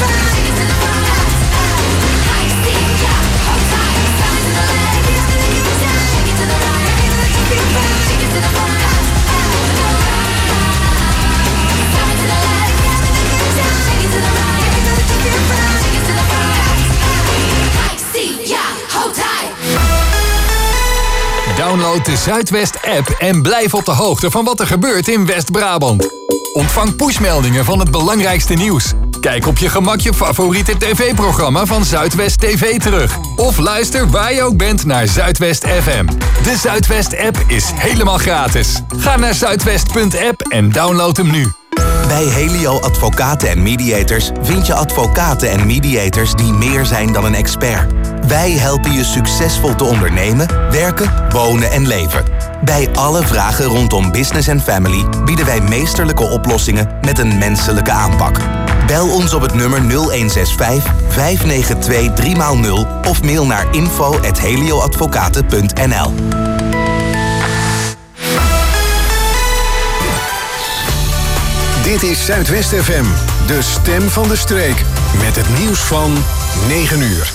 [SPEAKER 19] Download de Zuidwest-app en blijf op de hoogte van wat er gebeurt in West-Brabant. Ontvang pushmeldingen van het belangrijkste nieuws. Kijk op je gemak je favoriete tv-programma van Zuidwest T V terug. Of luister waar je ook bent naar Zuidwest F M. De Zuidwest-app is helemaal gratis. Ga naar zuidwest punt app en download hem nu.
[SPEAKER 20] Bij Helio Advocaten en Mediators vind je advocaten en mediators die meer zijn dan een expert. Wij helpen je succesvol te ondernemen, werken, wonen en leven. Bij alle vragen rondom business en family bieden wij meesterlijke oplossingen met een menselijke aanpak. Bel ons op het nummer nul een zes vijf, vijf negen twee, drie nul of mail naar info at helioadvocaten punt n l.
[SPEAKER 6] Dit is Zuidwest F M, de stem van de streek. Met het nieuws van negen uur.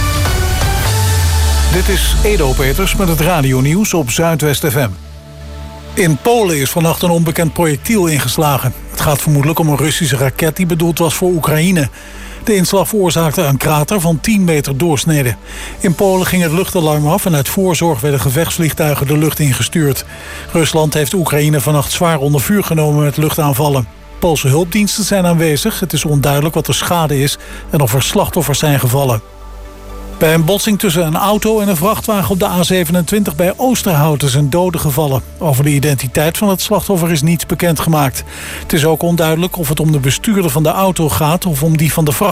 [SPEAKER 1] Dit is Edo Peters met het radionieuws op Zuidwest F M. In Polen is vannacht een onbekend projectiel ingeslagen. Het gaat vermoedelijk om een Russische raket die bedoeld was voor Oekraïne. De inslag veroorzaakte een krater van tien meter doorsnede. In Polen ging het luchtalarm af en uit voorzorg werden gevechtsvliegtuigen de lucht ingestuurd. Rusland heeft Oekraïne vannacht zwaar onder vuur genomen met luchtaanvallen. Poolse hulpdiensten zijn aanwezig. Het is onduidelijk wat de schade is en of er slachtoffers zijn gevallen. Bij een botsing tussen een auto en een vrachtwagen op de A zevenentwintig bij Oosterhout is een dode gevallen. Over de identiteit van het slachtoffer is niets bekendgemaakt. Het is ook onduidelijk of het om de bestuurder van de auto gaat of om die van de vrachtwagen.